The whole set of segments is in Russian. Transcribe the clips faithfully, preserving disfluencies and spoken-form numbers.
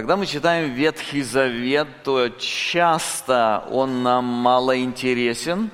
Когда мы читаем Ветхий Завет, то часто он нам мало интересен.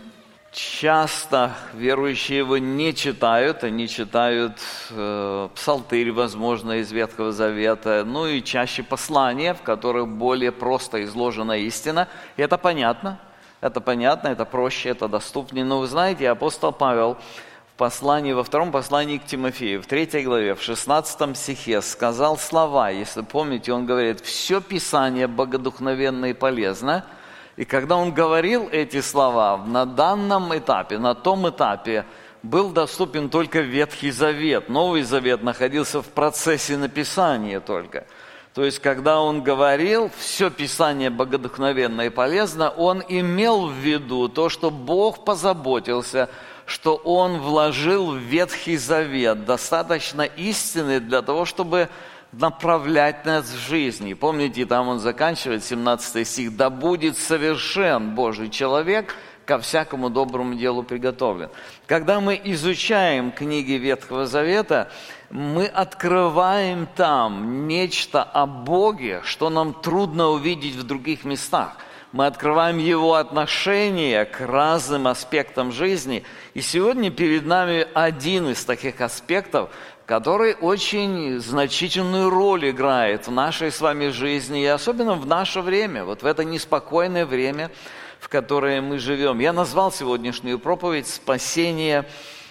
Часто верующие его не читают, они читают э, псалтырь, возможно, из Ветхого Завета, ну и чаще послания, в которых более просто изложена истина. И это понятно, это понятно, это проще, это доступнее. Но вы знаете, апостол Павел в послании, во втором послании к Тимофею, в третьей главе, в шестнадцатом стихе сказал слова, если помните, он говорит: «Все Писание богодухновенно и полезно». И когда он говорил эти слова, на данном этапе, на том этапе, был доступен только Ветхий Завет. Новый Завет находился в процессе написания только. То есть, когда он говорил, все Писание богодухновенно и полезно, он имел в виду то, что Бог позаботился, что Он вложил в Ветхий Завет достаточно истины для того, чтобы направлять нас в жизни. Помните, там он заканчивает, семнадцатый стих: «Да будет совершен Божий человек, ко всякому доброму делу приготовлен». Когда мы изучаем книги Ветхого Завета, мы открываем там нечто о Боге, что нам трудно увидеть в других местах. Мы открываем Его отношение к разным аспектам жизни. И сегодня перед нами один из таких аспектов, который очень значительную роль играет в нашей с вами жизни, и особенно в наше время, вот в это неспокойное время, в которое мы живем. Я назвал сегодняшнюю проповедь «Спасение.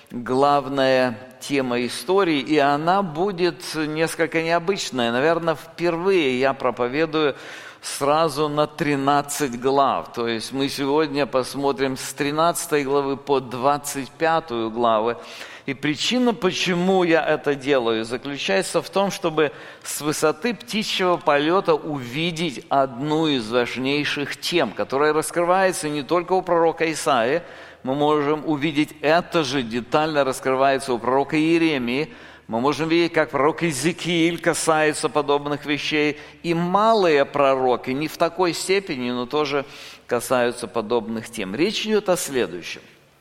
Главная тема истории», и она будет несколько необычная. Наверное, впервые я проповедую сразу на тринадцать глав. То есть мы сегодня посмотрим с тринадцатой главы по двадцать пятую главу. И причина, почему я это делаю, заключается в том, чтобы с высоты птичьего полета увидеть одну из важнейших тем, которая раскрывается не только у пророка Исаии. Мы можем увидеть это же детально раскрывается у пророка Иеремии. Мы можем видеть, как пророк Иезекииль касается подобных вещей. И малые пророки, не в такой степени, но тоже касаются подобных тем. Речь идет о следующем.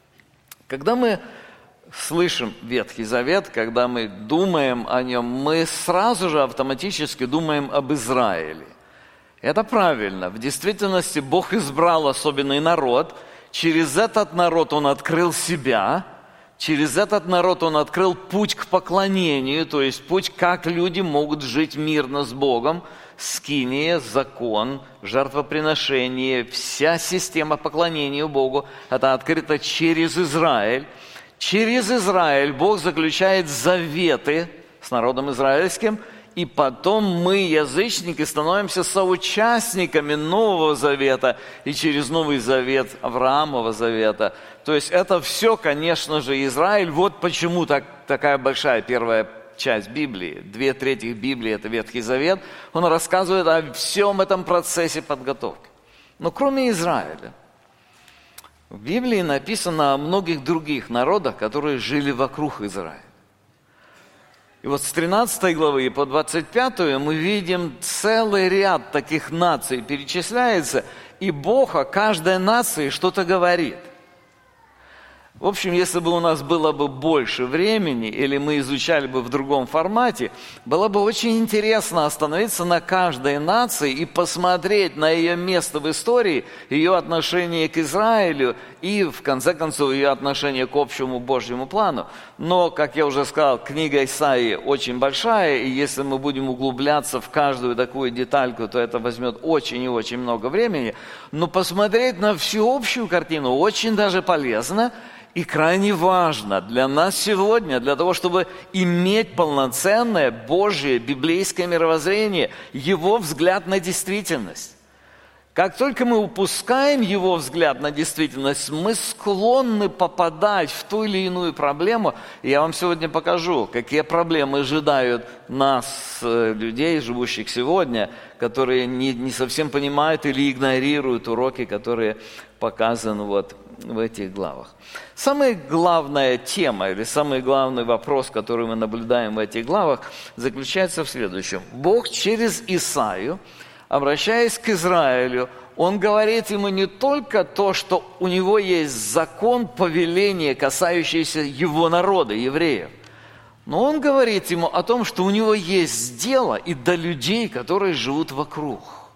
Когда мы слышим Ветхий Завет, когда мы думаем о нем, мы сразу же автоматически думаем об Израиле. Это правильно. В действительности Бог избрал особенный народ. Через этот народ Он открыл себя. Через этот народ Он открыл путь к поклонению, то есть путь, как люди могут жить мирно с Богом. Скиния, закон, жертвоприношение, вся система поклонения Богу – это открыто через Израиль. Через Израиль Бог заключает заветы с народом израильским, и потом мы, язычники, становимся соучастниками Нового Завета и через Новый Завет Авраамова Завета. То есть это все, конечно же, Израиль. Вот почему так, такая большая первая часть Библии, две трети Библии – это Ветхий Завет. Он рассказывает о всем этом процессе подготовки. Но кроме Израиля, в Библии написано о многих других народах, которые жили вокруг Израиля. И вот с тринадцатой главы по двадцать пятую мы видим целый ряд таких наций перечисляется, и Бог о каждой нации что-то говорит. В общем, если бы у нас было бы больше времени, или мы изучали бы в другом формате, было бы очень интересно остановиться на каждой нации и посмотреть на ее место в истории, ее отношение к Израилю и, в конце концов, ее отношение к общему Божьему плану. Но, как я уже сказал, книга Исаии очень большая, и если мы будем углубляться в каждую такую детальку, то это возьмет очень и очень много времени. Но посмотреть на всеобщую картину очень даже полезно, и крайне важно для нас сегодня, для того, чтобы иметь полноценное Божье библейское мировоззрение, Его взгляд на действительность. Как только мы упускаем Его взгляд на действительность, мы склонны попадать в ту или иную проблему. И я вам сегодня покажу, какие проблемы ожидают нас, людей, живущих сегодня, которые не, не совсем понимают или игнорируют уроки, которые показаны вот в этих главах. Самая главная тема или самый главный вопрос, который мы наблюдаем в этих главах, заключается в следующем. Бог через Исаию, обращаясь к Израилю, Он говорит ему не только то, что у него есть закон, повеление, касающееся его народа, евреев, Но он говорит ему о том, что у него есть дело и до людей, которые живут вокруг.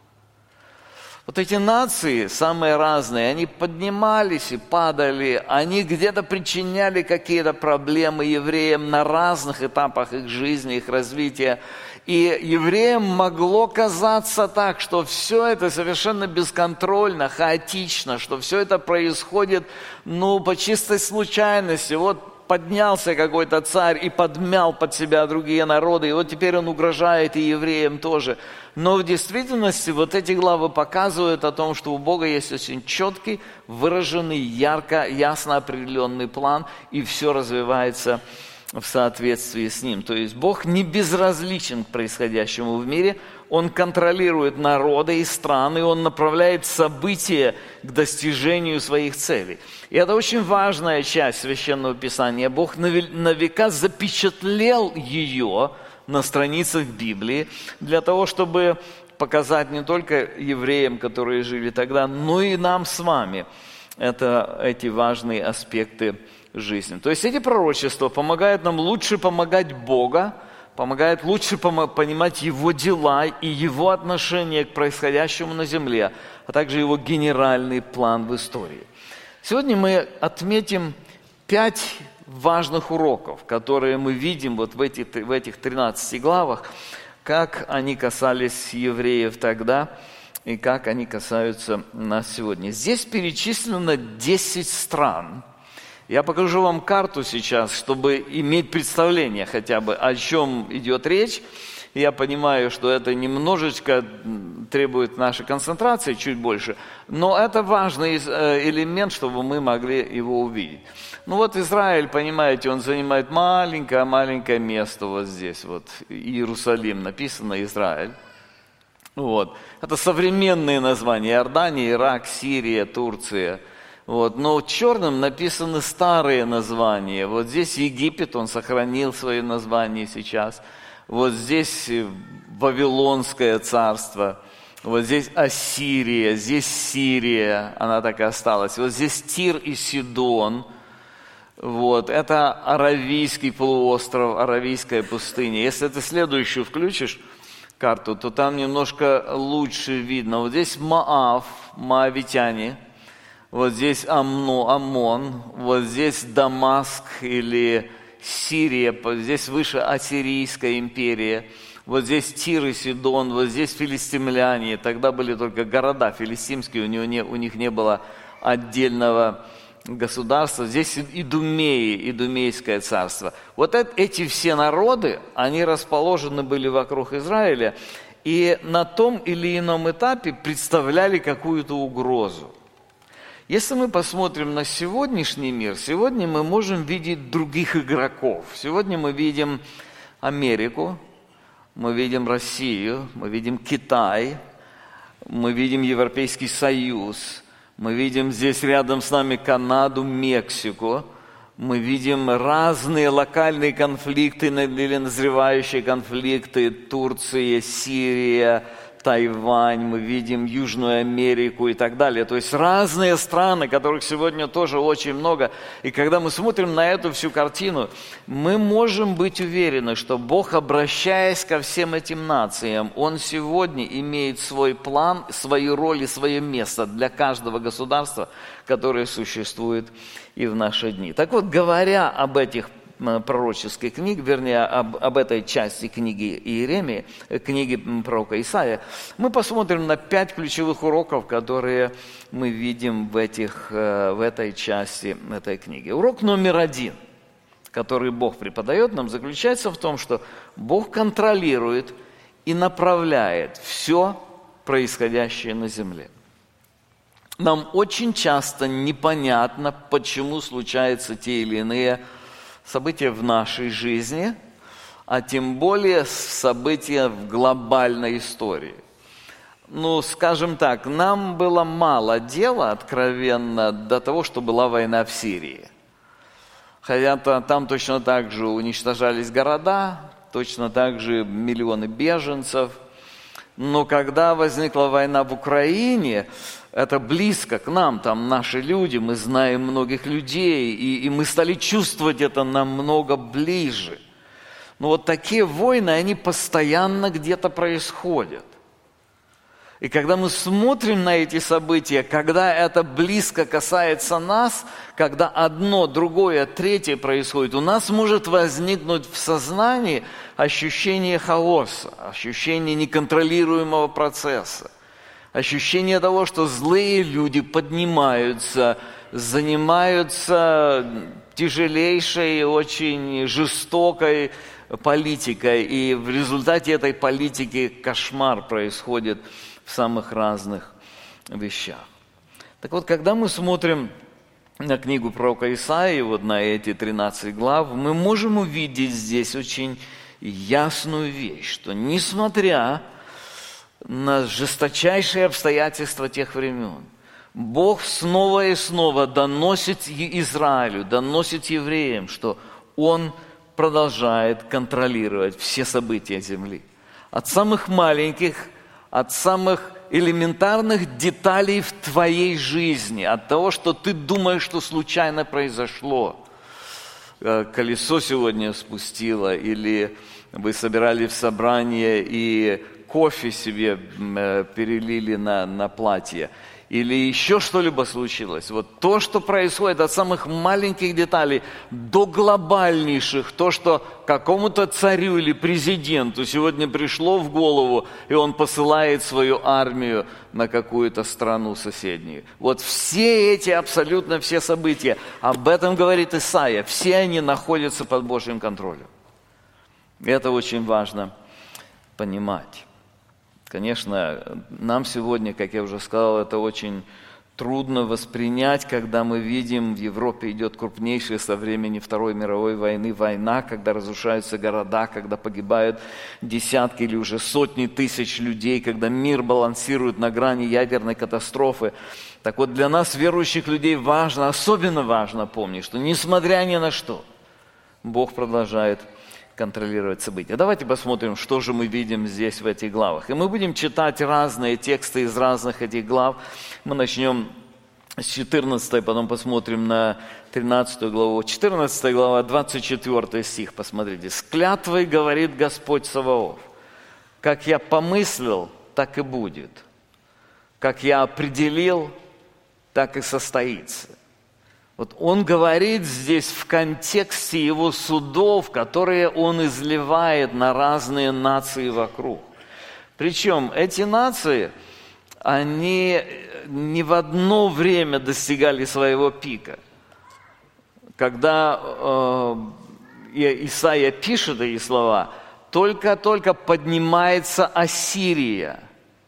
Вот эти нации, самые разные, они поднимались и падали, они где-то причиняли какие-то проблемы евреям на разных этапах их жизни, их развития. И евреям могло казаться так, что все это совершенно бесконтрольно, хаотично, что все это происходит, ну, по чистой случайности. Вот поднялся какой-то царь и подмял под себя другие народы, и вот теперь он угрожает и евреям тоже. Но в действительности вот эти главы показывают о том, что у Бога есть очень четкий, выраженный, ярко, ясно определенный план, и все развивается в соответствии с ним. То есть Бог не безразличен к происходящему в мире, Он контролирует народы и страны, Он направляет события к достижению своих целей. И это очень важная часть Священного Писания. Бог на века запечатлел ее на страницах Библии для того, чтобы показать не только евреям, которые жили тогда, но и нам с вами это, эти важные аспекты жизни. То есть эти пророчества помогают нам лучше помогать Бога, помогают лучше понимать Его дела и Его отношение к происходящему на земле, а также Его генеральный план в истории. Сегодня мы отметим пять важных уроков, которые мы видим вот в этих, в этих тринадцати главах, как они касались евреев тогда и как они касаются нас сегодня. Здесь перечислено десять стран. Я покажу вам карту сейчас, чтобы иметь представление хотя бы, о чем идет речь. Я понимаю, что это немножечко требует нашей концентрации, чуть больше, но это важный элемент, чтобы мы могли его увидеть. Ну вот Израиль, понимаете, он занимает маленькое-маленькое место вот здесь, вот Иерусалим, написано Израиль. Вот. Это современные названия: Иордания, Ирак, Сирия, Турция. Вот. Но черным написаны старые названия. Вот здесь Египет, он сохранил свои названия сейчас. Вот здесь Вавилонское царство. Вот здесь Ассирия, здесь Сирия, она так и осталась. Вот здесь Тир и Сидон. Вот. Это Аравийский полуостров, Аравийская пустыня. Если ты следующую включишь карту, то там немножко лучше видно. Вот здесь Моав, моавитяне. Вот здесь Амно, Амон, вот здесь Дамаск или Сирия, здесь выше Ассирийская империя, вот здесь Тир и Сидон, вот здесь филистимляне. Тогда были только города филистимские, у, него не, у них не было отдельного государства. Здесь Идумеи, Идумейское царство. Вот это, эти все народы, они расположены были вокруг Израиля и на том или ином этапе представляли какую-то угрозу. Если мы посмотрим на сегодняшний мир, сегодня мы можем видеть других игроков. Сегодня мы видим Америку, мы видим Россию, мы видим Китай, мы видим Европейский Союз, мы видим здесь рядом с нами Канаду, Мексику, мы видим разные локальные конфликты или назревающие конфликты: Турция, Сирия, Тайвань, мы видим Южную Америку и так далее. То есть разные страны, которых сегодня тоже очень много. И когда мы смотрим на эту всю картину, мы можем быть уверены, что Бог, обращаясь ко всем этим нациям, Он сегодня имеет свой план, свою роль и свое место для каждого государства, которое существует и в наши дни. Так вот, говоря об этих пророческой книги, вернее, об, об этой части книги Иеремии, книги пророка Исаия, мы посмотрим на пять ключевых уроков, которые мы видим в, этих, в этой части этой книги. Урок номер один, который Бог преподает нам, заключается в том, что Бог контролирует и направляет все происходящее на земле. Нам очень часто непонятно, почему случаются те или иные события в нашей жизни, а тем более события в глобальной истории. Ну, скажем так, нам было мало дела, откровенно, до того, что была война в Сирии. Хотя там точно так же уничтожались города, точно так же миллионы беженцев. Но когда возникла война в Украине, это близко к нам, там наши люди, мы знаем многих людей, и, и мы стали чувствовать это намного ближе. Но вот такие войны, они постоянно где-то происходят. И когда мы смотрим на эти события, когда это близко касается нас, когда одно, другое, третье происходит, у нас может возникнуть в сознании ощущение хаоса, ощущение неконтролируемого процесса, ощущение того, что злые люди поднимаются, занимаются тяжелейшей, очень жестокой политикой, и в результате этой политики кошмар происходит в самых разных вещах. Так вот, когда мы смотрим на книгу пророка Исаии, вот на эти тринадцать глав, мы можем увидеть здесь очень ясную вещь, что несмотря на жесточайшие обстоятельства тех времен, Бог снова и снова доносит Израилю, доносит евреям, что Он продолжает контролировать все события земли. От самых маленьких, от самых элементарных деталей в твоей жизни, от того, что ты думаешь, что случайно произошло. Колесо сегодня спустило, или вы собирали в собрание и кофе себе перелили на, на платье, или еще что-либо случилось. Вот то, что происходит от самых маленьких деталей до глобальнейших, то, что какому-то царю или президенту сегодня пришло в голову, и он посылает свою армию на какую-то страну соседнюю. Вот все эти, абсолютно все события, об этом говорит Исаия, все они находятся под Божьим контролем. И это очень важно понимать. Конечно, нам сегодня, как я уже сказал, это очень трудно воспринять, когда мы видим, в Европе идет крупнейшая со времени Второй мировой войны война, когда разрушаются города, когда погибают десятки или уже сотни тысяч людей, когда мир балансирует на грани ядерной катастрофы. Так вот, для нас, верующих людей, важно, особенно важно помнить, что несмотря ни на что, Бог продолжает контролировать события. Давайте посмотрим, что же мы видим здесь в этих главах. И мы будем читать разные тексты из разных этих глав. Мы начнем с четырнадцатой, потом посмотрим на тринадцатую главу. четырнадцатая глава, двадцать четвёртый стих, посмотрите. «С клятвой говорит Господь Саваоф, как я помыслил, так и будет. Как я определил, так и состоится». Вот он говорит здесь в контексте его судов, которые он изливает на разные нации вокруг. Причем эти нации, они не в одно время достигали своего пика. Когда э, Исаия пишет эти слова, только-только поднимается Ассирия.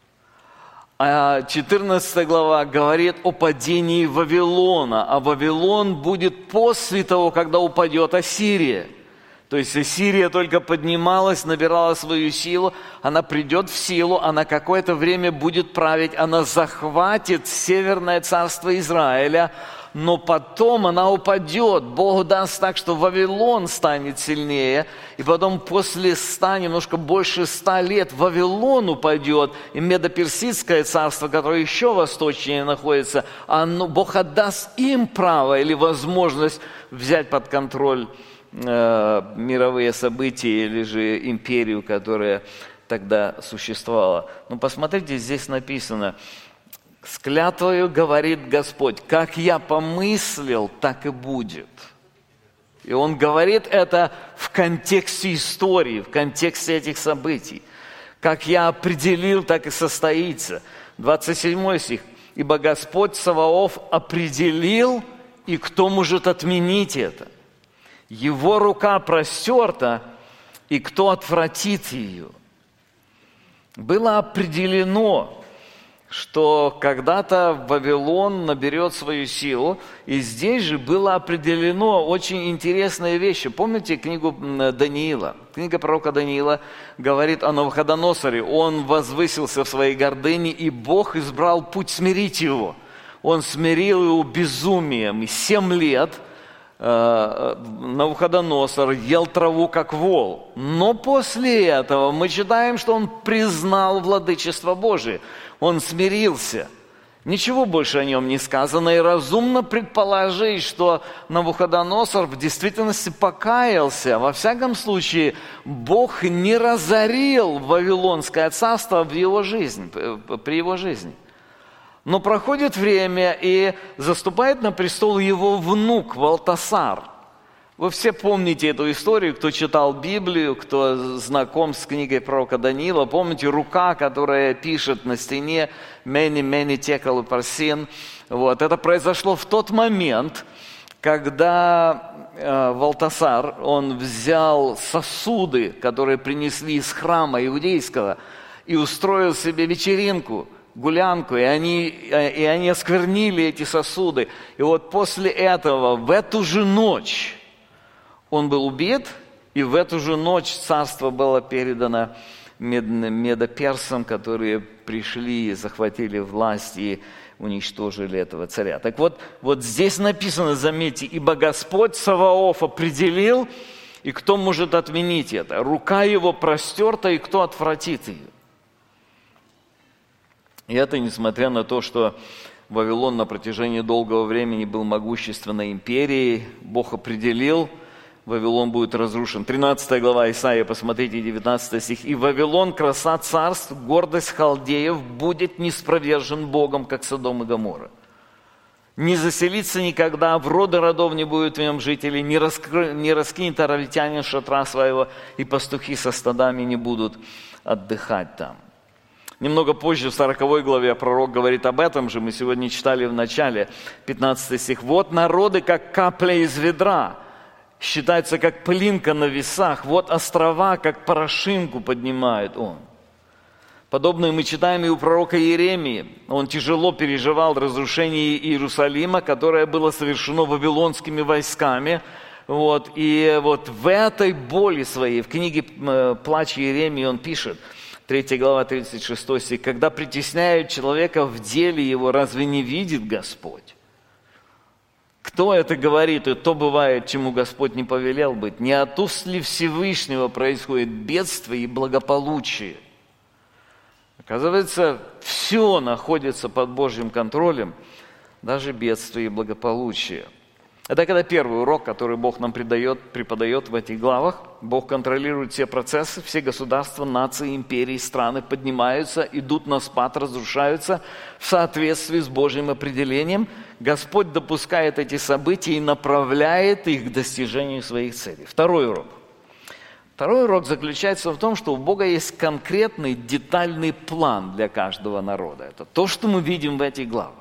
А четырнадцатая глава говорит о падении Вавилона, а Вавилон будет после того, когда упадет Ассирия. То есть Ассирия только поднималась, набирала свою силу, она придет в силу, она какое-то время будет править, она захватит северное царство Израиля, но потом она упадет. Бог даст так, что Вавилон станет сильнее, и потом после ста, немножко больше ста лет Вавилон упадет, и Медоперсидское царство, которое еще восточнее находится, оно, Бог отдаст им право или возможность взять под контроль э, мировые события или же империю, которая тогда существовала. Но посмотрите, здесь написано: «С клятвою говорит Господь, как я помыслил, так и будет». И Он говорит это в контексте истории, в контексте этих событий. Как я определил, так и состоится. двадцать седьмой стих. «Ибо Господь Саваоф определил, и кто может отменить это? Его рука простерта, и кто отвратит ее?» Было определено, что когда-то Вавилон наберет свою силу, и здесь же было определено очень интересные вещи. Помните книгу Даниила? Книга пророка Даниила говорит о Навуходоносоре. Он возвысился в своей гордыне, и Бог избрал путь смирить его. Он смирил его безумием, и семь лет Навуходоносор ел траву, как вол. Но после этого мы читаем, что он признал владычество Божие. Он смирился. Ничего больше о нем не сказано, и разумно предположить, что Навуходоносор в действительности покаялся. Во всяком случае, Бог не разорил Вавилонское царство в его жизнь, при его жизни. Но проходит время, и заступает на престол его внук Валтасар. Вы все помните эту историю, кто читал Библию, кто знаком с книгой пророка Даниила. Помните, рука, которая пишет на стене «Мени, мени, текал и парсин». Вот. Это произошло в тот момент, когда э, Валтасар, он взял сосуды, которые принесли из храма иудейского, и устроил себе вечеринку, гулянку, и они, и они осквернили эти сосуды. И вот после этого, в эту же ночь, он был убит, и в эту же ночь царство было передано медоперсам, которые пришли, захватили власть и уничтожили этого царя. Так вот, вот здесь написано, заметьте, «Ибо Господь Саваоф определил, и кто может отменить это? Рука его простерта, и кто отвратит ее?» И это несмотря на то, что Вавилон на протяжении долгого времени был могущественной империей, Бог определил, Вавилон будет разрушен. тринадцатая глава Исаия, посмотрите, девятнадцатый стих. «И Вавилон, краса царств, гордость халдеев, будет ниспровержен Богом, как Содом и Гоморра. Не заселится никогда, в роды родов не будет в нем жителей, не, раскры... не раскинет аравитянин шатра своего, и пастухи со стадами не будут отдыхать там». Немного позже, в сороковой главе, пророк говорит об этом же, мы сегодня читали в начале, пятнадцатый стих. «Вот народы, как капля из ведра, считается, как пылинка на весах. Вот острова, как порошинку поднимает он». Подобное мы читаем и у пророка Иеремии. Он тяжело переживал разрушение Иерусалима, которое было совершено вавилонскими войсками. Вот. И вот в этой боли своей, в книге «Плач Иеремии» он пишет, третья глава, тридцать шестой стих, «Когда притесняют человека в деле его, разве не видит Господь? Кто это говорит, и то бывает, чему Господь не повелел быть? Не от уст ли Всевышнего происходит бедствие и благополучие?» Оказывается, все находится под Божьим контролем, даже бедствие и благополучие. Это когда первый урок, который Бог нам преподает, преподает в этих главах. Бог контролирует все процессы, все государства, нации, империи, страны поднимаются, идут на спад, разрушаются в соответствии с Божьим определением. Господь допускает эти события и направляет их к достижению своих целей. Второй урок. Второй урок заключается в том, что у Бога есть конкретный, детальный план для каждого народа. Это то, что мы видим в этих главах.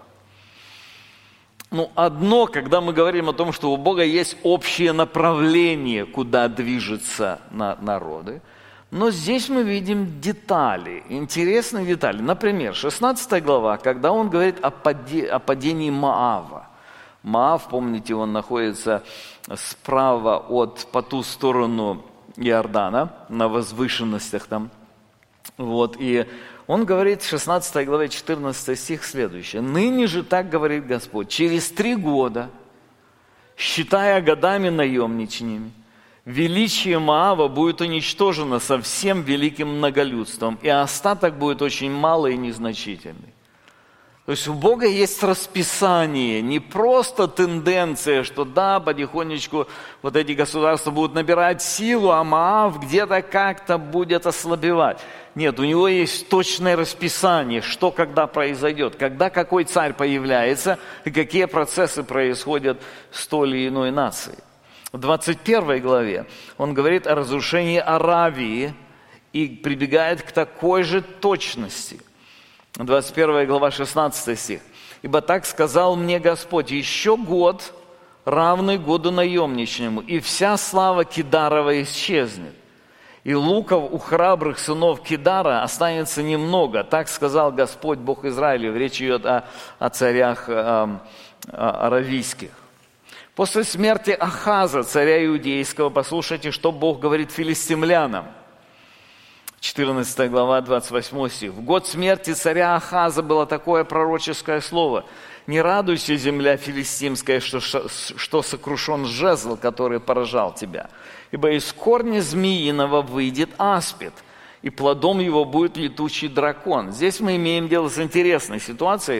Ну, одно, когда мы говорим о том, что у Бога есть общее направление, куда движутся на народы, но здесь мы видим детали, интересные детали. Например, шестнадцатая глава, когда он говорит о, паде, о падении Моава. Моав, помните, он находится справа от, по ту сторону Иордана, на возвышенностях там. Вот, и он говорит в шестнадцатой главе, четырнадцатый стих следующее. «Ныне же так говорит Господь, через три года, считая годами наемничаниями, величие Моава будет уничтожено со всем великим многолюдством, и остаток будет очень малый и незначительный». То есть у Бога есть расписание, не просто тенденция, что да, потихонечку вот эти государства будут набирать силу, а Моав где-то как-то будет ослабевать. Нет, у него есть точное расписание, что когда произойдет, когда какой царь появляется и какие процессы происходят с той или иной нацией. В двадцать первой главе он говорит о разрушении Аравии и прибегает к такой же точности. двадцать первая глава, шестнадцатый стих. «Ибо так сказал мне Господь, еще год, равный году наемничному, и вся слава Кидарова исчезнет. И луков у храбрых сынов Кидара останется немного. Так сказал Господь, Бог Израилев». Речь идет о, о царях э, э, аравийских. «После смерти Ахаза, царя иудейского, послушайте, что Бог говорит филистимлянам». четырнадцатая глава, двадцать восьмой стих. «В год смерти царя Ахаза было такое пророческое слово. Не радуйся, земля филистимская, что, что сокрушен жезл, который поражал тебя. Ибо из корня змеиного выйдет аспид, и плодом его будет летучий дракон». Здесь мы имеем дело с интересной ситуацией.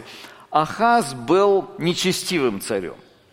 Ахаз был нечестивым царем.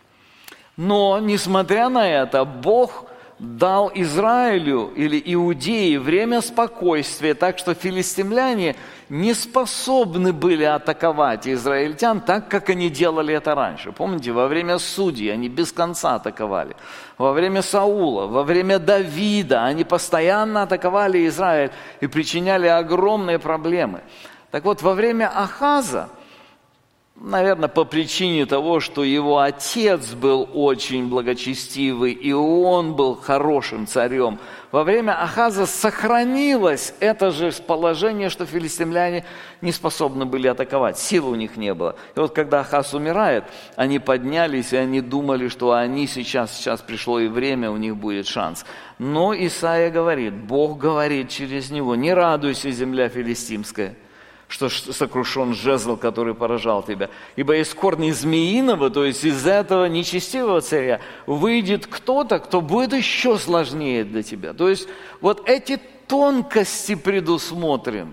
Но, несмотря на это, Бог дал Израилю или Иудеи время спокойствия, так что филистимляне не способны были атаковать израильтян так, как они делали это раньше. Помните, во время судей они без конца атаковали. Во время Саула, во время Давида они постоянно атаковали Израиль и причиняли огромные проблемы. Так вот, во время Ахаза, наверное, по причине того, что его отец был очень благочестивый, и он был хорошим царем, во время Ахаза сохранилось это же положение, что филистимляне не способны были атаковать, сил у них не было. И вот когда Ахаз умирает, они поднялись, и они думали, что они сейчас, сейчас пришло и время, у них будет шанс. Но Исаия говорит, Бог говорит через него: не радуйся, земля филистимская, что сокрушен жезл, который поражал тебя. Ибо из корня змеиного, то есть из этого нечестивого царя, выйдет кто-то, кто будет еще сложнее для тебя. То есть вот эти тонкости предусмотрены.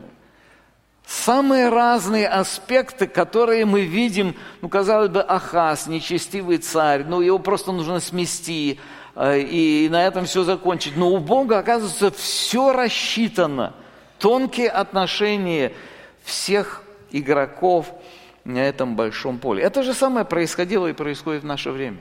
Самые разные аспекты, которые мы видим, ну, казалось бы, Ахаз, нечестивый царь, ну, его просто нужно смести, и на этом все закончить. Но у Бога, оказывается, все рассчитано. Тонкие отношения всех игроков на этом большом поле. Это же самое происходило и происходит в наше время.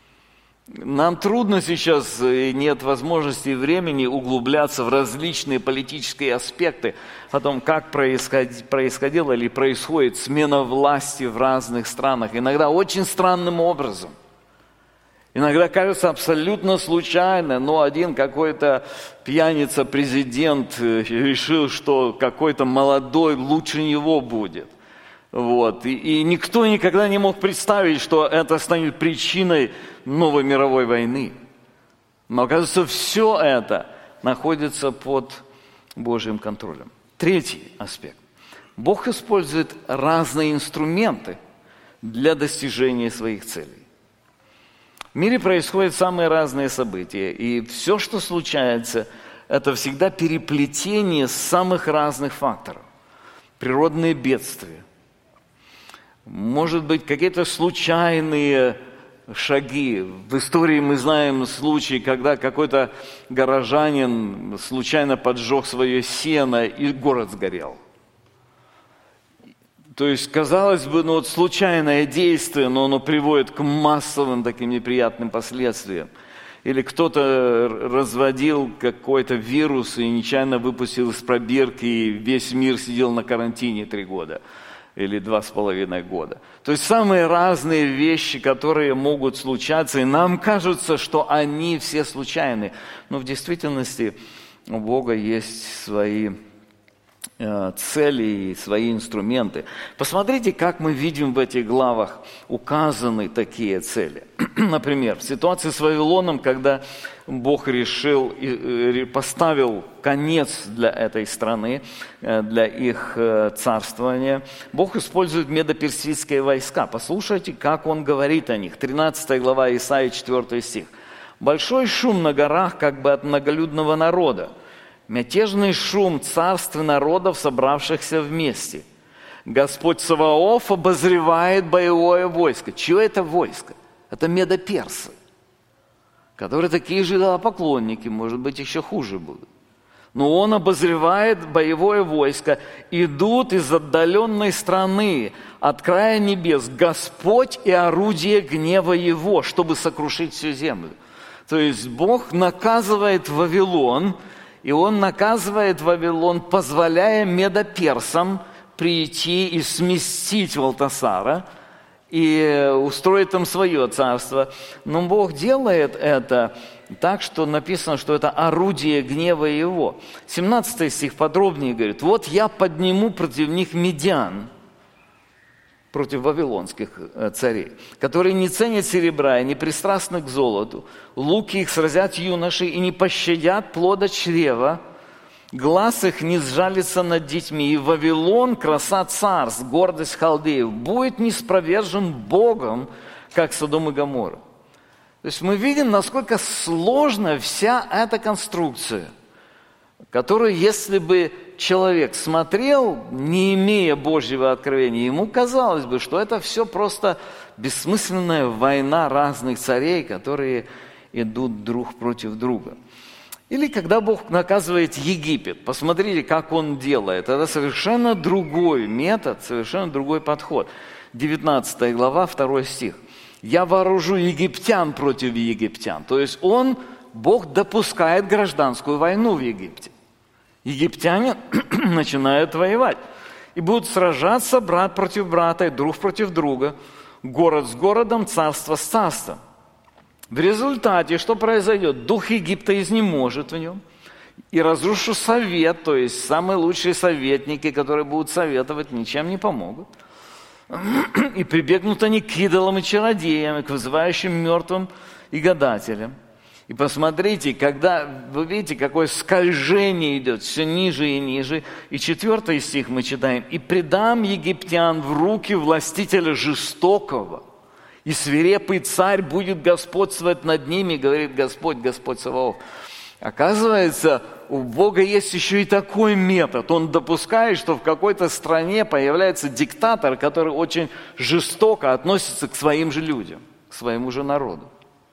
Нам трудно сейчас, и нет возможности и времени углубляться в различные политические аспекты о том, как происходила или происходит смена власти в разных странах. Иногда очень странным образом. Иногда кажется абсолютно случайно, но один какой-то пьяница-президент решил, что какой-то молодой лучше него будет. Вот. И, и никто никогда не мог представить, что это станет причиной новой мировой войны. Но, оказывается, все это находится под Божьим контролем. Третий аспект. Бог использует разные инструменты для достижения своих целей. В мире происходят самые разные события, и все, что случается, это всегда переплетение самых разных факторов. Природные бедствия, может быть, какие-то случайные шаги. В истории мы знаем случаи, когда какой-то горожанин случайно поджег свое сено, и город сгорел. То есть, казалось бы, ну вот случайное действие, но оно приводит к массовым таким неприятным последствиям. Или кто-то разводил какой-то вирус и нечаянно выпустил из пробирки, и весь мир сидел на карантине три года или два с половиной года. То есть самые разные вещи, которые могут случаться, и нам кажется, что они все случайны. Но в действительности у Бога есть свои цели и свои инструменты. Посмотрите, как мы видим в этих главах указаны такие цели. Например, в ситуации с Вавилоном, когда Бог решил, поставил конец для этой страны, для их царствования, Бог использует медоперсидские войска. Послушайте, как Он говорит о них. тринадцатая глава Исаии, четвёртый стих. «Большой шум на горах, как бы от многолюдного народа. Мятежный шум царств и народов, собравшихся вместе. Господь Саваоф обозревает боевое войско». Чье это войско? Это медоперсы, которые такие же идолопоклонники, может быть, еще хуже будут. Но он обозревает боевое войско. Идут из отдаленной страны, от края небес, Господь и орудие гнева Его, чтобы сокрушить всю землю. То есть Бог наказывает Вавилон, и Он наказывает Вавилон, позволяя медоперсам прийти и сместить Валтасара и устроить там свое царство. Но Бог делает это так, что написано, что это орудие гнева Его. семнадцатый стих подробнее говорит: «Вот я подниму против них медян», против вавилонских царей, которые не ценят серебра и не пристрастны к золоту. Луки их сразят юноши и не пощадят плода чрева. Глаз их не сжалится над детьми. И Вавилон, краса царств, гордость халдеев, будет ниспровержен Богом, как Содом и Гоморра». То есть мы видим, насколько сложна вся эта конструкция. которую, если бы человек смотрел, не имея Божьего откровения, ему казалось бы, что это все просто бессмысленная война разных царей, которые идут друг против друга. Или когда Бог наказывает Египет, посмотрите, как Он делает. Это совершенно другой метод, совершенно другой подход. девятнадцатая глава, второй стих. «Я вооружу египтян против египтян». То есть Он, Бог, допускает гражданскую войну в Египте. Египтяне начинают воевать. И будут сражаться брат против брата, и друг против друга, город с городом, царство с царством. В результате что произойдет? Дух Египта изнеможет в нем. И разрушу совет, то есть самые лучшие советники, которые будут советовать, ничем не помогут. И прибегнут они к идолам и чародеям, к вызывающим мертвым и гадателям. И посмотрите, когда вы видите, какое скольжение идет все ниже и ниже. И четвертый стих мы читаем. «И предам египтян в руки властителя жестокого, и свирепый царь будет господствовать над ними, говорит Господь, Господь Саваоф». Оказывается, у Бога есть еще и такой метод. Он допускает, что в какой-то стране появляется диктатор, который очень жестоко относится к своим же людям, к своему же народу.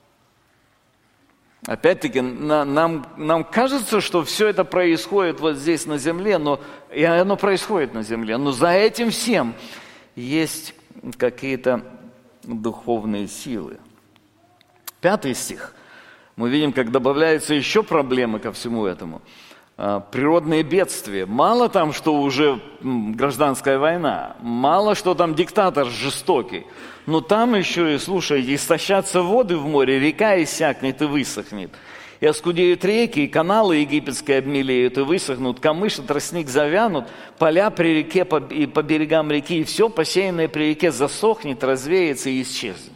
Опять-таки, на, нам, нам кажется, что все это происходит вот здесь на земле, но, и оно происходит на земле, но за этим всем есть какие-то духовные силы. Пятый стих. Мы видим, как добавляются еще проблемы ко всему этому. Природные бедствия. Мало там, что уже гражданская война, мало что там диктатор жестокий, но там еще и, слушайте, истощатся воды в море, река иссякнет и высохнет. И оскудеют реки, и каналы египетские обмелеют и высохнут, камыш и тростник завянут, поля при реке и по берегам реки, и все посеянное при реке засохнет, развеется и исчезнет.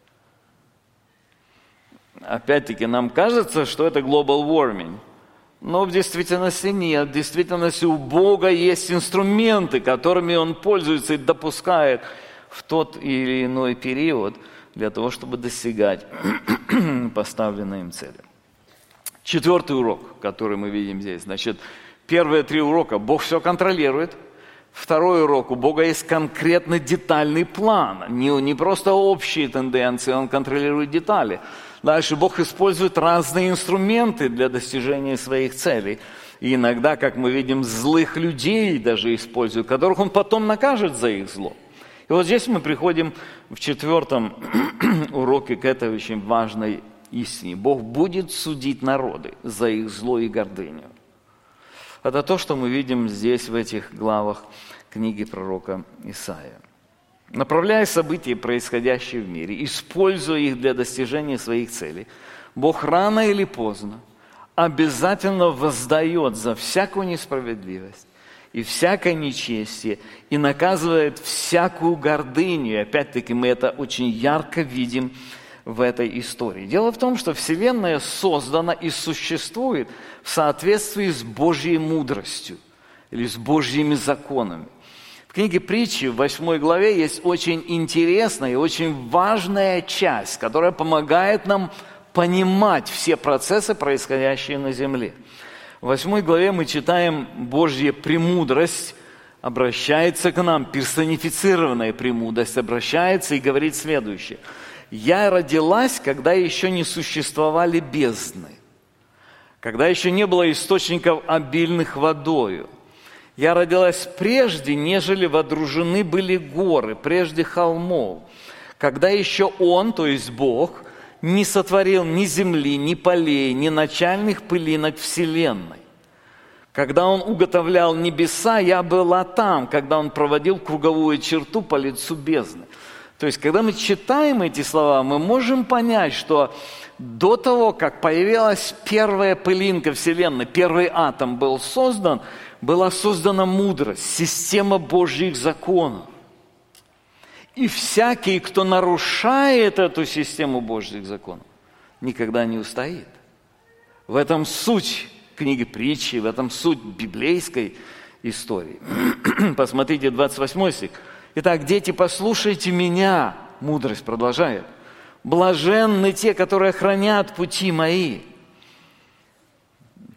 Опять-таки, нам кажется, что это global warming. Но в действительности нет. В действительности у Бога есть инструменты, которыми Он пользуется и допускает в тот или иной период для того, чтобы достигать поставленной им цели. Четвертый урок, который мы видим здесь. Значит, первые три урока Бог все контролирует. Второй урок, у Бога есть конкретный детальный план. Не, не просто общие тенденции, Он контролирует детали. Дальше Бог использует разные инструменты для достижения своих целей. И иногда, как мы видим, злых людей даже используют, которых Он потом накажет за их зло. И вот здесь мы приходим в четвертом уроке к этой очень важной истине. Бог будет судить народы за их зло и гордыню. Это то, что мы видим здесь, в этих главах книги пророка Исаия. Направляя события, происходящие в мире, используя их для достижения своих целей, Бог рано или поздно обязательно воздает за всякую несправедливость и всякое нечестие и наказывает всякую гордыню. И опять-таки мы это очень ярко видим в этой истории. Дело в том, что Вселенная создана и существует в соответствии с Божьей мудростью или с Божьими законами. В книге Притчи в восьмой главе есть очень интересная и очень важная часть, которая помогает нам понимать все процессы, происходящие на земле. В восьмой главе мы читаем Божья премудрость обращается к нам, персонифицированная премудрость обращается и говорит следующее. «Я родилась, когда еще не существовали бездны, когда еще не было источников обильных водою. Я родилась прежде, нежели водружены были горы, прежде холмов, когда еще Он, то есть Бог, не сотворил ни земли, ни полей, ни начальных пылинок вселенной. Когда Он уготовлял небеса, я была там, когда Он проводил круговую черту по лицу бездны». То есть, когда мы читаем эти слова, мы можем понять, что до того, как появилась первая пылинка вселенной, первый атом был создан, была создана мудрость, система Божьих законов. И всякий, кто нарушает эту систему Божьих законов, никогда не устоит. В этом суть книги Притчи, в этом суть библейской истории. Посмотрите, двадцать восьмой стих. «Итак, дети, послушайте меня», мудрость продолжает, «блаженны те, которые хранят пути мои».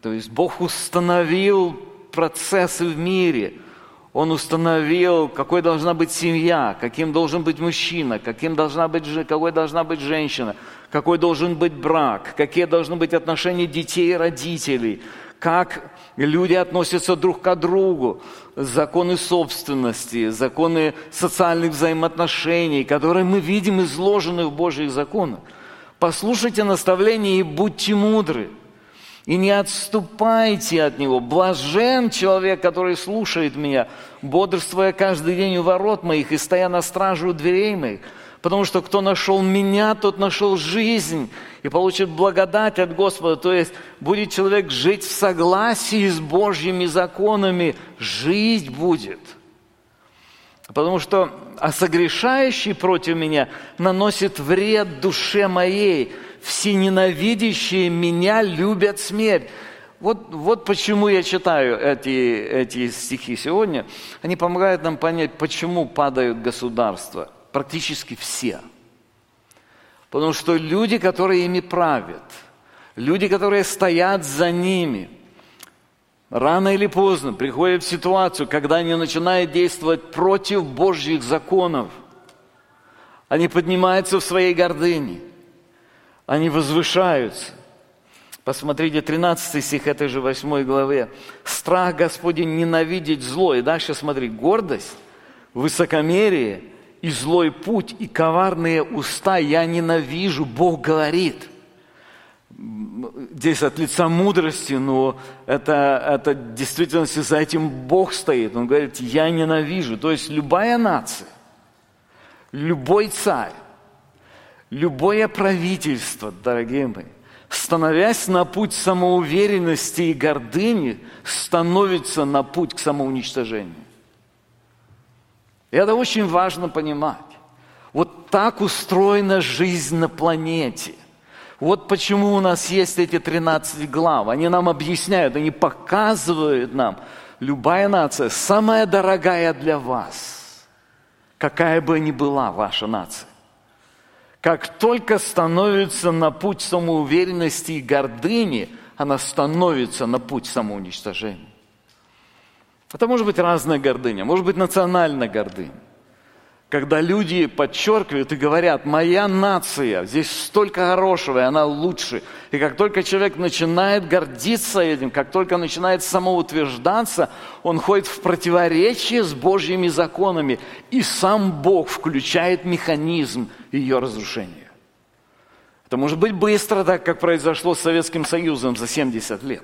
То есть Бог установил процессы в мире. Он установил, какой должна быть семья, каким должен быть мужчина, каким должна быть, какой должна быть женщина, какой должен быть брак, какие должны быть отношения детей и родителей, как люди относятся друг к другу, законы собственности, законы социальных взаимоотношений, которые мы видим изложены в Божьих законах. Послушайте наставления и будьте мудры, и не отступайте от него. Блажен человек, который слушает меня, бодрствуя каждый день у ворот моих и стоя на страже у дверей моих. Потому что кто нашел меня, тот нашел жизнь и получит благодать от Господа. То есть будет человек жить в согласии с Божьими законами, жить будет. Потому что а согрешающий против меня наносит вред душе моей. Все ненавидящие меня любят смерть. Вот, вот почему я читаю эти, эти стихи сегодня. Они помогают нам понять, почему падают государства. Практически все. Потому что люди, которые ими правят, люди, которые стоят за ними, рано или поздно приходят в ситуацию, когда они начинают действовать против Божьих законов. Они поднимаются в своей гордыне. Они возвышаются. Посмотрите, тринадцатый стих этой же восьмой главе. «Страх Господень ненавидеть зло». И дальше смотри, гордость, высокомерие и злой путь, и коварные уста я ненавижу, Бог говорит. Здесь от лица мудрости, но это, это в действительности за этим Бог стоит. Он говорит, я ненавижу. То есть любая нация, любой царь, любое правительство, дорогие мои, становясь на путь самоуверенности и гордыни, становится на путь к самоуничтожению. И это очень важно понимать. Вот так устроена жизнь на планете. Вот почему у нас есть эти тринадцать глав. Они нам объясняют, они показывают нам, любая нация самая дорогая для вас, какая бы ни была ваша нация. Как только становится на путь самоуверенности и гордыни, она становится на путь самоуничтожения. Это может быть разная гордыня, может быть национальная гордыня. Когда люди подчеркивают и говорят, моя нация, здесь столько хорошего, и она лучше. И как только человек начинает гордиться этим, как только начинает самоутверждаться, он ходит в противоречие с Божьими законами. И сам Бог включает механизм ее разрушения. Это может быть быстро, так как произошло с Советским Союзом за семьдесят лет.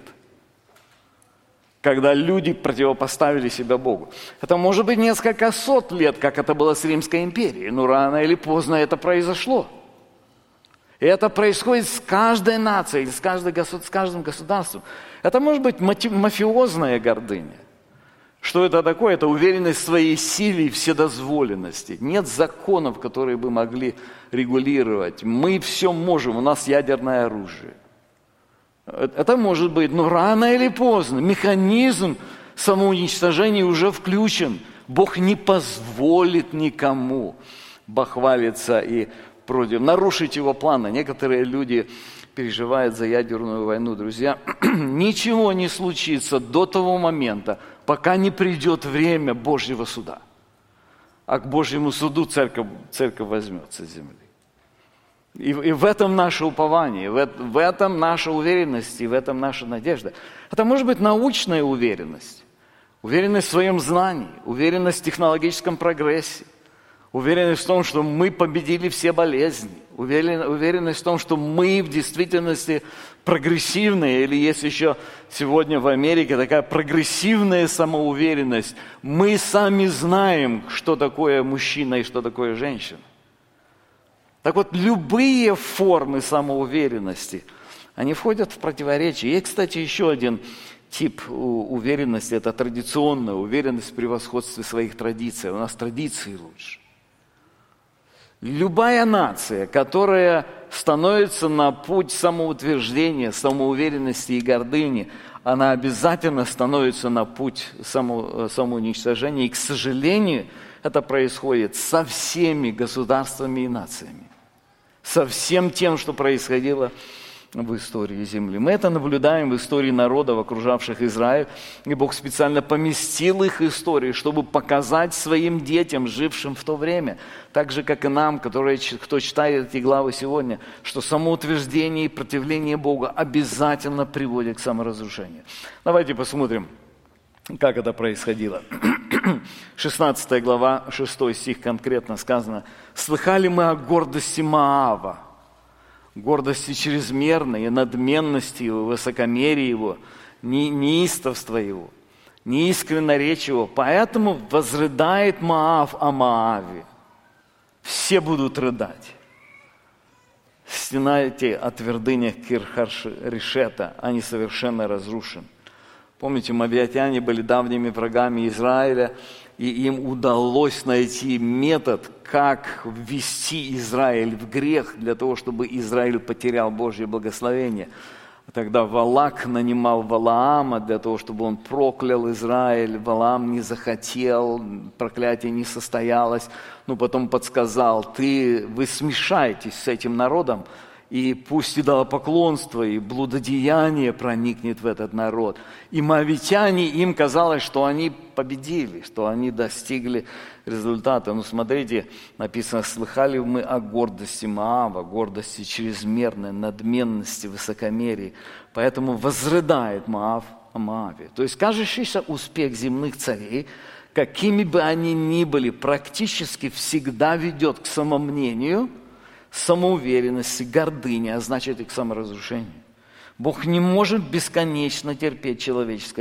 Когда люди противопоставили себя Богу. Это может быть несколько сот лет, как это было с Римской империей, но рано или поздно это произошло. И это происходит с каждой нацией, с, каждой, с каждым государством. Это может быть мафиозная гордыня. Что это такое? Это уверенность в своей силе и вседозволенности. Нет законов, которые бы могли регулировать. Мы все можем, у нас ядерное оружие. Это может быть, но рано или поздно механизм самоуничтожения уже включен. Бог не позволит никому бахвалиться и против, нарушить его планы. Некоторые люди переживают за ядерную войну. Друзья, ничего не случится до того момента, пока не придет время Божьего суда. А к Божьему суду церковь, церковь возьмется с земли. И, и в этом наше упование, в, в этом наша уверенность, и в этом наша надежда. Это может быть научная уверенность, уверенность в своем знании, уверенность в технологическом прогрессе, уверенность в том, что мы победили все болезни, уверенность в том, что мы в действительности прогрессивные, или есть еще сегодня в Америке такая прогрессивная самоуверенность. Мы сами знаем, что такое мужчина и что такое женщина. Так вот, любые формы самоуверенности, они входят в противоречие. Есть, кстати, еще один тип уверенности, это традиционная уверенность в превосходстве своих традиций. У нас традиции лучше. Любая нация, которая становится на путь самоутверждения, самоуверенности и гордыни, она обязательно становится на путь само, самоуничтожения. И, к сожалению, это происходит со всеми государствами и нациями. Со всем тем, что происходило в истории земли. Мы это наблюдаем в истории народов, окружавших Израиль, и Бог специально поместил их истории, чтобы показать своим детям, жившим в то время, так же, как и нам, которые, кто читает эти главы сегодня, что самоутверждение и противление Бога обязательно приводит к саморазрушению. Давайте посмотрим, как это происходило. шестнадцатая глава, шестой стих конкретно сказано: «Слыхали мы о гордости Моава, гордости чрезмерной, и надменности его, высокомерии его, не, неистовства его, неискренно речь его. Поэтому возрыдает Моав о Моаве». Все будут рыдать. Стенайте о твердынях Кир-Харешета, они совершенно разрушены. Помните, моавитяне были давними врагами Израиля, и им удалось найти метод, как ввести Израиль в грех, для того, чтобы Израиль потерял Божье благословение. Тогда Валак нанимал Валаама для того, чтобы он проклял Израиль. Валаам не захотел, проклятие не состоялось, но потом подсказал: ты, вы смешаетесь с этим народом, и пусть идолопоклонство и блудодеяние проникнет в этот народ. И моавитяне, им казалось, что они победили, что они достигли результата. Но смотрите, написано: слыхали мы о гордости Моава, гордости чрезмерной, надменности, высокомерии. Поэтому возрыдает Моав о Моаве. То есть кажущийся успех земных царей, какими бы они ни были, практически всегда ведет к самомнению, самоуверенности, гордыни, а значит и к саморазрушению. Бог не может бесконечно терпеть человеческое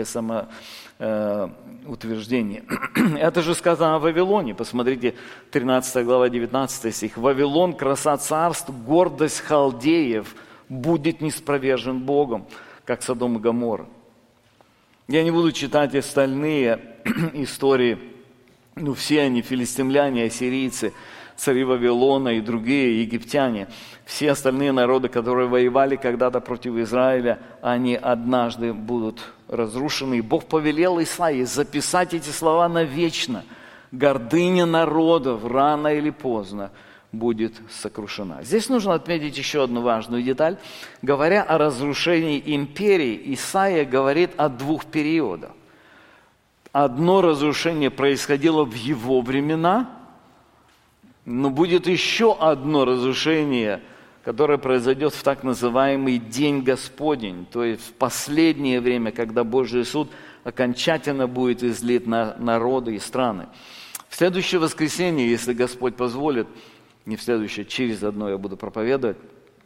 самоутверждение. Это же сказано о Вавилоне. Посмотрите, тринадцатая глава, девятнадцатый стих. «Вавилон, краса царств, гордость халдеев, будет ниспровержен Богом, как Содом и Гоморра». Я не буду читать остальные истории, ну все они, филистимляне, ассирийцы, цари Вавилона и другие, египтяне, все остальные народы, которые воевали когда-то против Израиля, они однажды будут разрушены. И Бог повелел Исаии записать эти слова навечно. Гордыня народов рано или поздно будет сокрушена. Здесь нужно отметить еще одну важную деталь. Говоря о разрушении империи, Исаия говорит о двух периодах. Одно разрушение происходило в его времена, но будет еще одно разрушение, которое произойдет в так называемый День Господень, то есть в последнее время, когда Божий суд окончательно будет излит на народы и страны. В следующее воскресенье, если Господь позволит, не в следующее, через одно я буду проповедовать,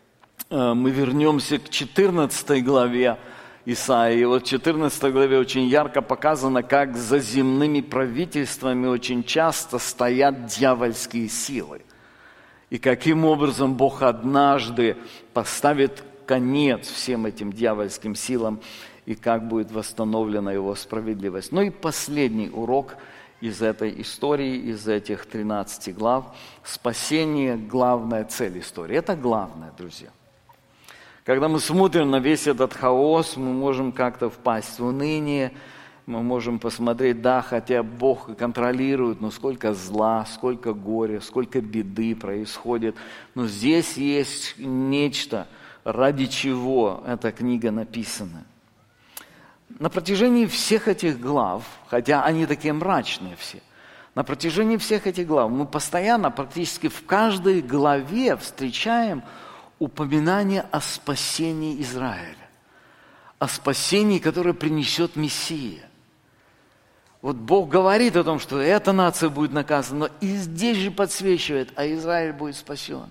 мы вернемся к четырнадцатой главе Исаии. И вот в четырнадцатой главе очень ярко показано, как за земными правительствами очень часто стоят дьявольские силы. И каким образом Бог однажды поставит конец всем этим дьявольским силам, и как будет восстановлена его справедливость. Ну и последний урок из этой истории, из этих тринадцати глав. Спасение – главная цель истории. Это главное, друзья. Когда мы смотрим на весь этот хаос, мы можем как-то впасть в уныние, мы можем посмотреть, да, хотя Бог контролирует, но сколько зла, сколько горя, сколько беды происходит. Но здесь есть нечто, ради чего эта книга написана. На протяжении всех этих глав, хотя они такие мрачные все, на протяжении всех этих глав мы постоянно, практически в каждой главе встречаем упоминание о спасении Израиля, о спасении, которое принесет Мессия. Вот Бог говорит о том, что эта нация будет наказана, но и здесь же подсвечивает, а Израиль будет спасен.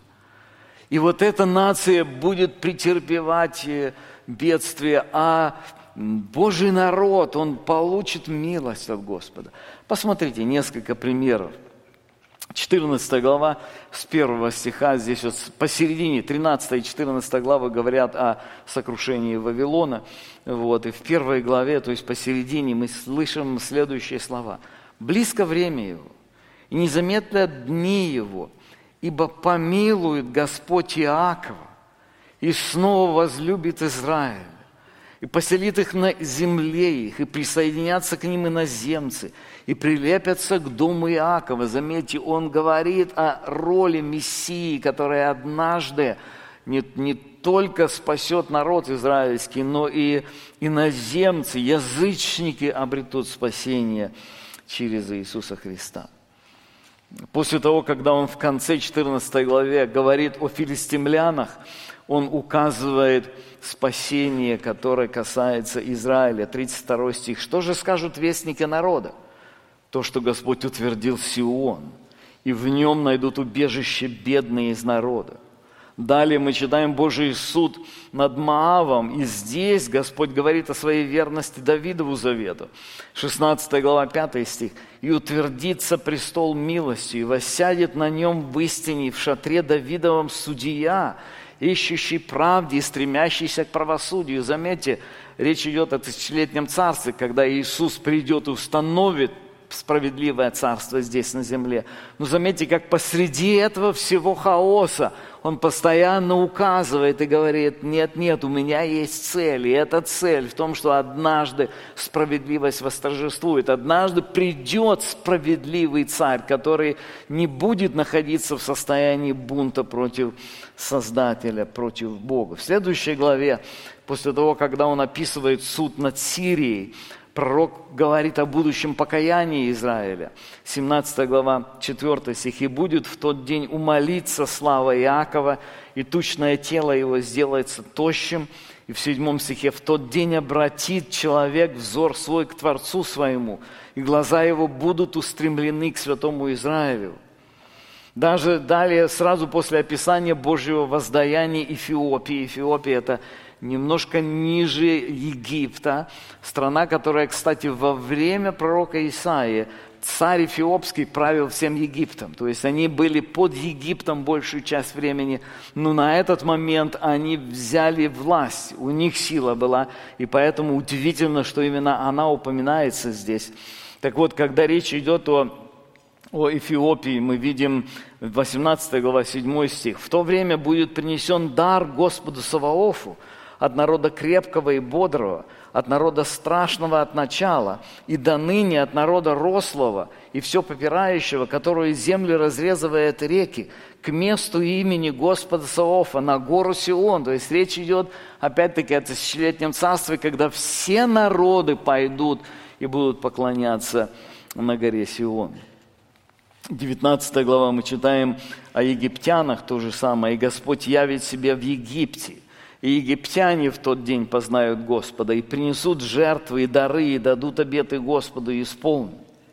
И вот эта нация будет претерпевать бедствие, а Божий народ, он получит милость от Господа. Посмотрите несколько примеров. четырнадцатая глава, с первого стиха, здесь вот посередине, тринадцатая и четырнадцатая главы говорят о сокрушении Вавилона. Вот, и в первой главе, то есть посередине, мы слышим следующие слова. «Близко время его, и незаметно дни его, ибо помилует Господь Иакова, и снова возлюбит Израиль, и поселит их на земле их, и присоединятся к ним иноземцы, и прилепятся к дому Иакова». Заметьте, он говорит о роли Мессии, которая однажды не, не только спасет народ израильский, но и иноземцы, язычники обретут спасение через Иисуса Христа. После того, когда он в конце четырнадцатой главе говорит о филистимлянах, он указывает спасение, которое касается Израиля. тридцать второй стих. «Что же скажут вестники народа? То, что Господь утвердил Сион, и в нем найдут убежище бедные из народа». Далее мы читаем Божий суд над Моавом, и здесь Господь говорит о своей верности Давидову завету. шестнадцатая глава, пятый стих. «И утвердится престол милостью, и воссядет на нем в истине, в шатре Давидовом судья, ищущий правде и стремящийся к правосудию». Заметьте, речь идет о тысячелетнем царстве, когда Иисус придет и установит справедливое царство здесь на земле. Но заметьте, как посреди этого всего хаоса он постоянно указывает и говорит: нет, нет, у меня есть цель. И эта цель в том, что однажды справедливость восторжествует. Однажды придет справедливый царь, который не будет находиться в состоянии бунта против Создателя, против Бога. В следующей главе, после того, когда он описывает суд над Сирией, пророк говорит о будущем покаянии Израиля. семнадцатая глава, четвёртый стих. «И будет в тот день умолиться слава Иакова, и тучное тело его сделается тощим». И в седьмом стихе: «В тот день обратит человек взор свой к Творцу своему, и глаза его будут устремлены к святому Израилю». Даже далее, сразу после описания Божьего воздаяния Эфиопии. Эфиопия – это немножко ниже Египта. Страна, которая, кстати, во время пророка Исаии, царь Эфиопский правил всем Египтом. То есть они были под Египтом большую часть времени, но на этот момент они взяли власть, у них сила была, и поэтому удивительно, что именно она упоминается здесь. Так вот, когда речь идет о, о Эфиопии, мы видим восемнадцатая глава, седьмой стих. «В то время будет принесен дар Господу Саваофу от народа крепкого и бодрого, от народа страшного от начала, и до ныне от народа рослого и все попирающего, которое земли разрезывает реки, к месту имени Господа Саваофа, на гору Сион». То есть речь идет опять-таки о тысячелетнем царстве, когда все народы пойдут и будут поклоняться на горе Сион. девятнадцатая глава мы читаем о египтянах, то же самое. «И Господь явит себя в Египте, и египтяне в тот день познают Господа, и принесут жертвы и дары, и дадут обеты Господу и исполнят».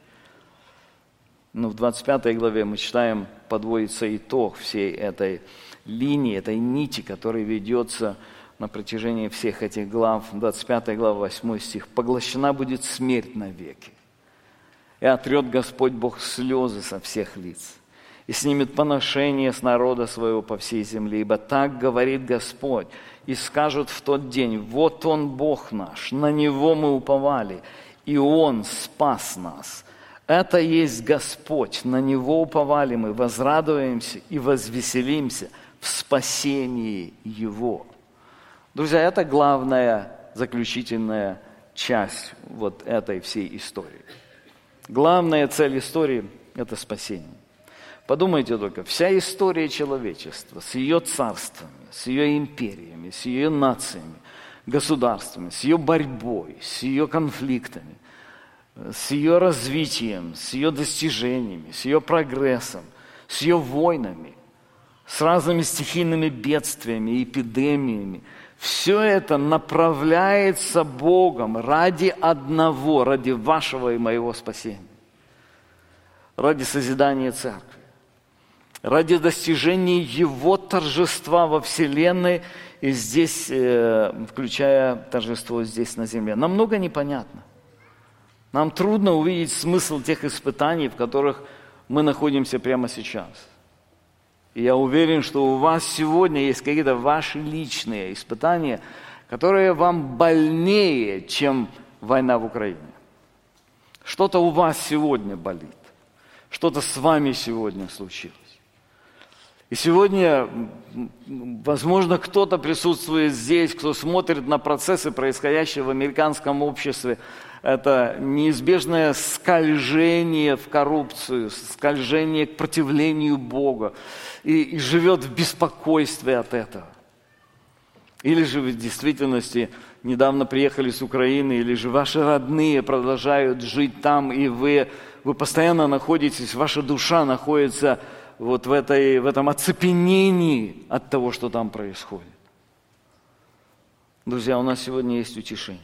Но в двадцать пятой главе мы читаем, подводится итог всей этой линии, этой нити, которая ведется на протяжении всех этих глав. двадцать пятая глава, восьмой стих. «Поглощена будет смерть навеки, и отрет Господь Бог слезы со всех лиц, и снимет поношение с народа своего по всей земле. Ибо так говорит Господь, и скажут в тот день: вот Он Бог наш, на Него мы уповали, и Он спас нас. Это есть Господь, на Него уповали мы, возрадуемся и возвеселимся в спасении Его». Друзья, это главная, заключительная часть вот этой всей истории. Главная цель истории – это спасение. Подумайте только, вся история человечества с ее царствами, с ее империями, с ее нациями, государствами, с ее борьбой, с ее конфликтами, с ее развитием, с ее достижениями, с ее прогрессом, с ее войнами, с разными стихийными бедствиями, эпидемиями, все это направляется Богом ради одного, ради вашего и моего спасения, ради созидания церкви, ради достижения Его торжества во вселенной, и здесь, э, включая торжество здесь на земле. Нам много непонятно. Нам трудно увидеть смысл тех испытаний, в которых мы находимся прямо сейчас. И я уверен, что у вас сегодня есть какие-то ваши личные испытания, которые вам больнее, чем война в Украине. Что-то у вас сегодня болит. Что-то с вами сегодня случилось. И сегодня, возможно, кто-то присутствует здесь, кто смотрит на процессы, происходящие в американском обществе. Это неизбежное скольжение в коррупцию, скольжение к противлению Бога. И, и живет в беспокойстве от этого. Или же вы в действительности недавно приехали с Украины, или же ваши родные продолжают жить там, и вы, вы постоянно находитесь, ваша душа находится вот в, этой, в этом оцепенении от того, что там происходит. Друзья, у нас сегодня есть утешение.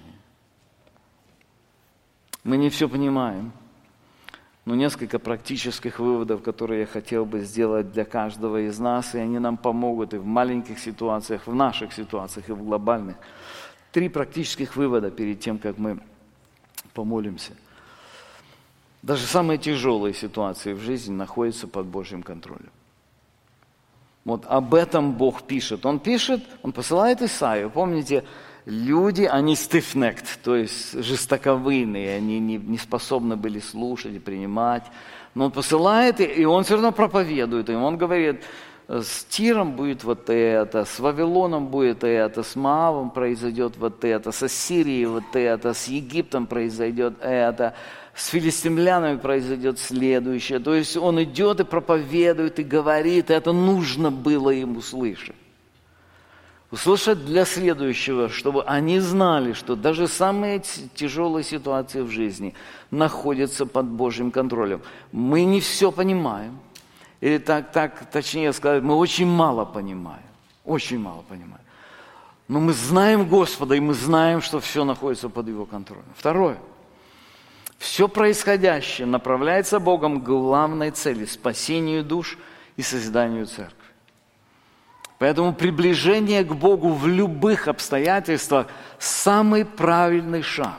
Мы не все понимаем, но несколько практических выводов, которые я хотел бы сделать для каждого из нас, и они нам помогут и в маленьких ситуациях, в наших ситуациях, и в глобальных. Три практических вывода перед тем, как мы помолимся. Даже самые тяжелые ситуации в жизни находятся под Божьим контролем. Вот об этом Бог пишет. Он пишет, Он посылает Исаию. Помните, люди, они stiff-necked, то есть жестоковыйные, они не, не способны были слушать и принимать. Но Он посылает, и Он все равно проповедует. И Он говорит, с Тиром будет вот это, с Вавилоном будет это, с Моавом произойдет вот это, с Ассирией вот это, с Египтом произойдет это, с филистимлянами произойдет следующее. То есть Он идет и проповедует, и говорит, и это нужно было им услышать. Услышать для следующего, чтобы они знали, что даже самые тяжелые ситуации в жизни находятся под Божьим контролем. Мы не все понимаем. Или так, так точнее сказать, мы очень мало понимаем. Очень мало понимаем. Но мы знаем Господа, и мы знаем, что все находится под Его контролем. Второе. Все происходящее направляется Богом к главной цели – спасению душ и созиданию церкви. Поэтому приближение к Богу в любых обстоятельствах – самый правильный шаг.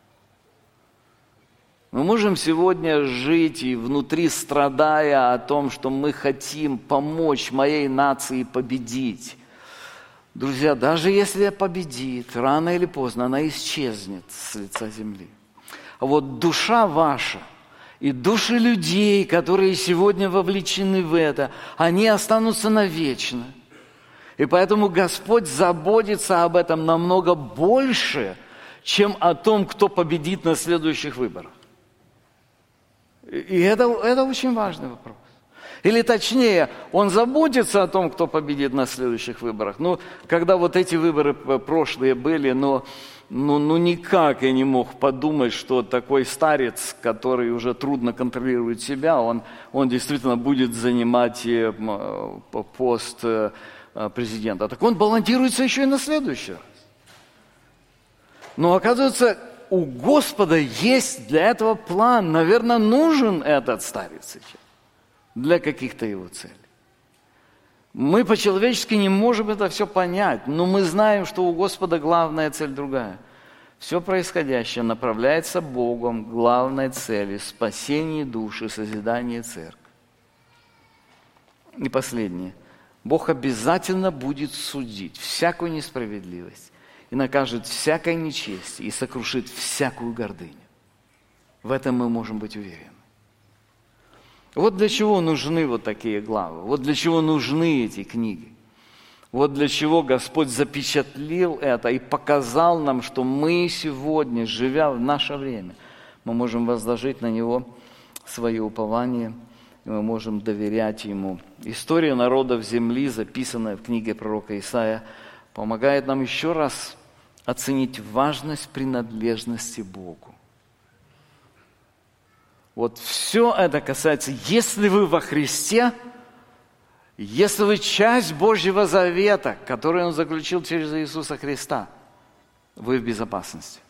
Мы можем сегодня жить и внутри страдая о том, что мы хотим помочь моей нации победить. Друзья, даже если победит, рано или поздно она исчезнет с лица земли. А вот душа ваша и души людей, которые сегодня вовлечены в это, они останутся навечно. И поэтому Господь заботится об этом намного больше, чем о том, кто победит на следующих выборах. И это, это очень важный вопрос. Или точнее, Он заботится о том, кто победит на следующих выборах. Ну, когда вот эти выборы прошлые были, но ну, ну никак я не мог подумать, что такой старец, который уже трудно контролирует себя, он, он действительно будет занимать пост президента. Так он балансируется еще и на следующий раз. Но оказывается, у Господа есть для этого план. Наверное, нужен этот старец сейчас для каких-то его целей. Мы по-человечески не можем это все понять, но мы знаем, что у Господа главная цель другая. Все происходящее направляется Богом к главной цели – спасение души, созидание церкви. И последнее. Бог обязательно будет судить всякую несправедливость и накажет всякое нечестие и сокрушит всякую гордыню. В этом мы можем быть уверены. Вот для чего нужны вот такие главы, вот для чего нужны эти книги. Вот для чего Господь запечатлил это и показал нам, что мы сегодня, живя в наше время, мы можем возложить на Него свое упование, и мы можем доверять Ему. История народов земли, записанная в книге пророка Исаия, помогает нам еще раз оценить важность принадлежности Богу. Вот все это касается, если вы во Христе, если вы часть Божьего завета, который Он заключил через Иисуса Христа, вы в безопасности.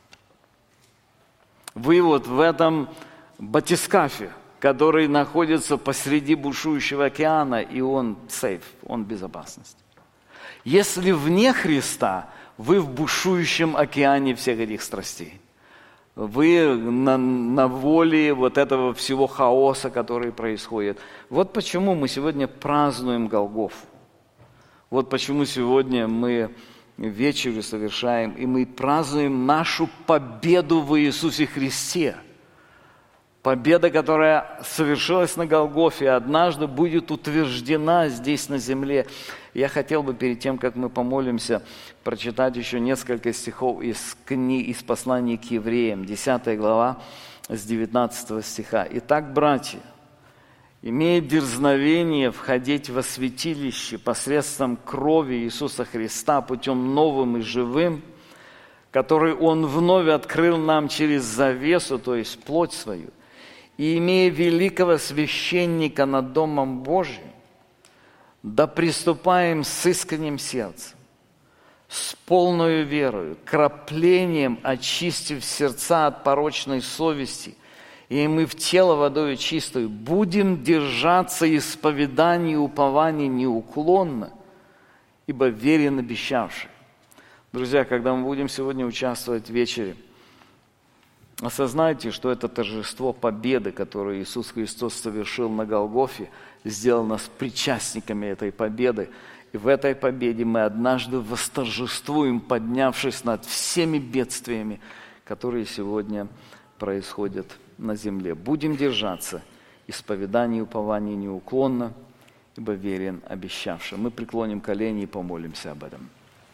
Вы вот в этом батискафе, который находится посреди бушующего океана, и он сейф, он в безопасности. Если вне Христа, вы в бушующем океане всех этих страстей. Вы на, на воле вот этого всего хаоса, который происходит. Вот почему мы сегодня празднуем Голгофу. Вот почему сегодня мы вечерю совершаем, и мы празднуем нашу победу в Иисусе Христе. Победа, которая совершилась на Голгофе, однажды будет утверждена здесь на земле. Я хотел бы перед тем, как мы помолимся, прочитать еще несколько стихов из книги, из послания к евреям, десятая глава, с девятнадцатого стиха. «Итак, братья, имеет дерзновение входить во святилище посредством крови Иисуса Христа путем новым и живым, который Он вновь открыл нам через завесу, то есть плоть свою, и имея великого священника над Домом Божьим, да приступаем с искренним сердцем, с полною верою, краплением очистив сердца от порочной совести, и мы в тело водою чистою будем держаться исповедания и упования неуклонно, ибо верен обещавший. Друзья, когда мы будем сегодня участвовать в вечере, осознайте, что это торжество победы, которое Иисус Христос совершил на Голгофе, сделал нас причастниками этой победы. И в этой победе мы однажды восторжествуем, поднявшись над всеми бедствиями, которые сегодня происходят на земле. Будем держаться исповедания и упования неуклонно, ибо верен обещавший. Мы преклоним колени и помолимся об этом.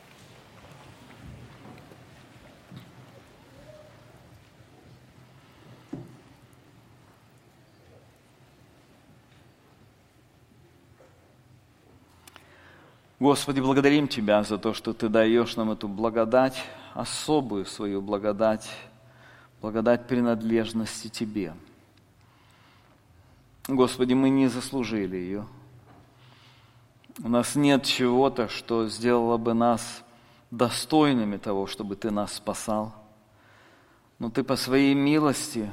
Господи, благодарим Тебя за то, что Ты даешь нам эту благодать, особую свою благодать, благодать принадлежности Тебе. Господи, мы не заслужили ее. У нас нет чего-то, что сделало бы нас достойными того, чтобы Ты нас спасал. Но Ты по Своей милости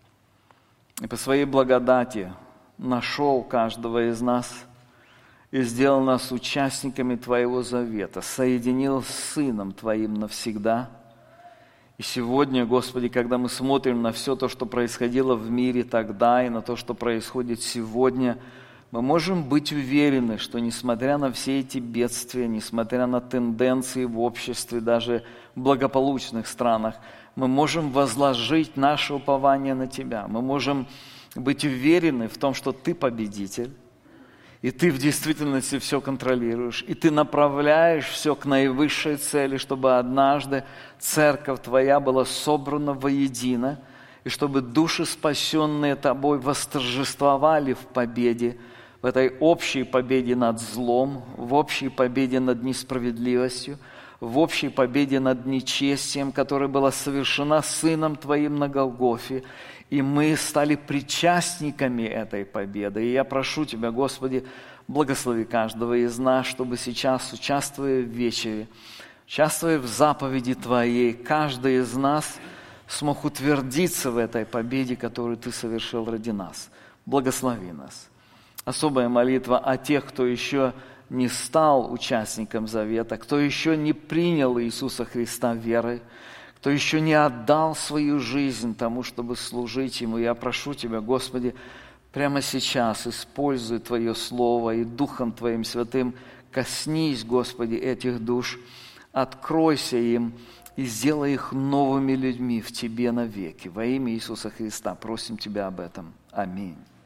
и по Своей благодати нашел каждого из нас и сделал нас участниками Твоего завета, соединил с Сыном Твоим навсегда. И сегодня, Господи, когда мы смотрим на все то, что происходило в мире тогда, и на то, что происходит сегодня, мы можем быть уверены, что несмотря на все эти бедствия, несмотря на тенденции в обществе, даже в благополучных странах, мы можем возложить наше упование на Тебя. Мы можем быть уверены в том, что Ты победитель, и Ты в действительности все контролируешь, и Ты направляешь все к наивысшей цели, чтобы однажды церковь Твоя была собрана воедино, и чтобы души, спасенные Тобой, восторжествовали в победе, в этой общей победе над злом, в общей победе над несправедливостью, в общей победе над нечестием, которая была совершена Сыном Твоим на Голгофе, и мы стали причастниками этой победы. И я прошу Тебя, Господи, благослови каждого из нас, чтобы сейчас, участвуя в вечере, участвуя в заповеди Твоей, каждый из нас смог утвердиться в этой победе, которую Ты совершил ради нас. Благослови нас. Особая молитва о тех, кто еще не стал участником завета, кто еще не принял Иисуса Христа верой, кто еще не отдал свою жизнь тому, чтобы служить Ему. Я прошу Тебя, Господи, прямо сейчас используй Твое Слово и Духом Твоим Святым коснись, Господи, этих душ, откройся им и сделай их новыми людьми в Тебе навеки. Во имя Иисуса Христа просим Тебя об этом. Аминь.